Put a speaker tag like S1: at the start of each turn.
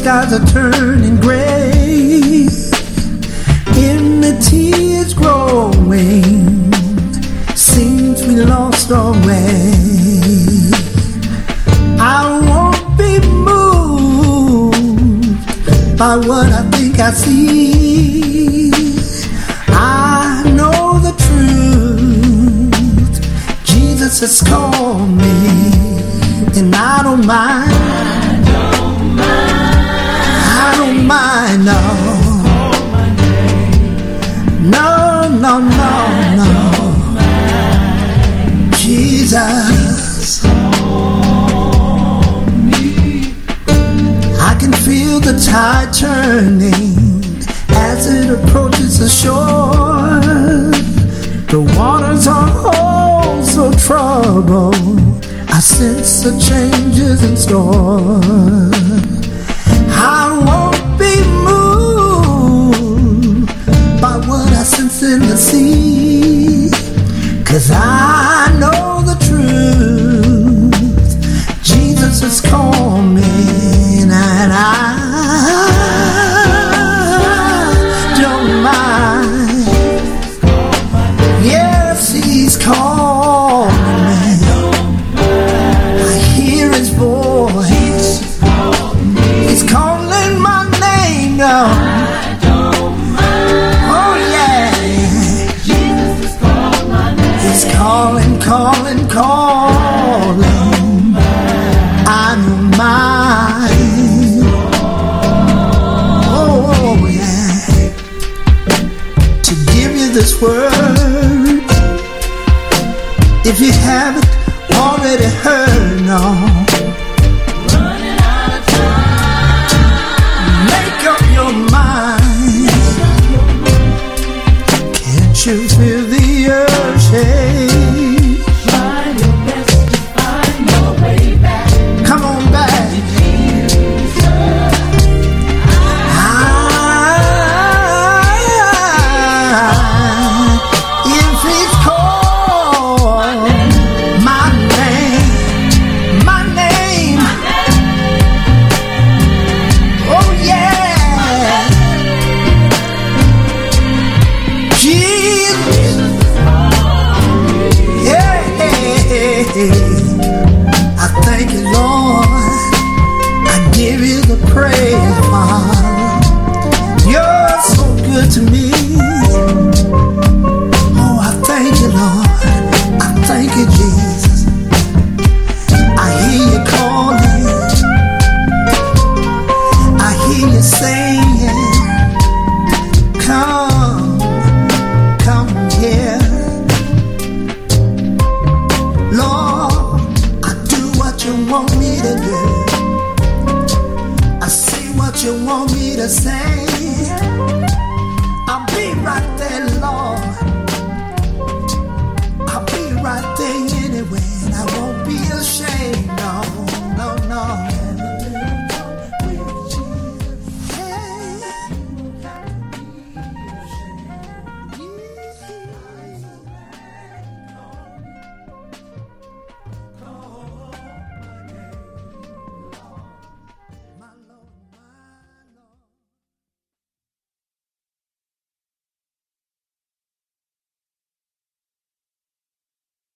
S1: skies are turning gray. Enmity is growing. Seems we lost our way. I won't be moved by what I think I see. I know the truth. Jesus has called me, and I don't mind. I don't mind, no. No, no, no, no. Jesus, I can feel the tide turning as it approaches the shore. The waters are all so troubled. I sense the changes in store. I won't be moved by what I sense in the sea, 'cause I know the truth. Jesus has called me, and I don't mind. Yes, he's calling me. I hear his voice. He's calling my name now. Calling, calling, calling. I'm mine. Oh, yeah. To give you this word, if you haven't already heard, no.
S2: Running out of time.
S1: Make up your mind. Can't you feel the urge?
S2: Try your best to find your way back.
S1: Come on back. If he's called my name. Oh yeah. Jesus. I thank you, Lord. I give you the praise, Father. You're so good to me. Oh, I thank you, Lord. I thank you, Jesus. I hear you calling. I hear you saying, come here. You want me to do, I say what you want me to say.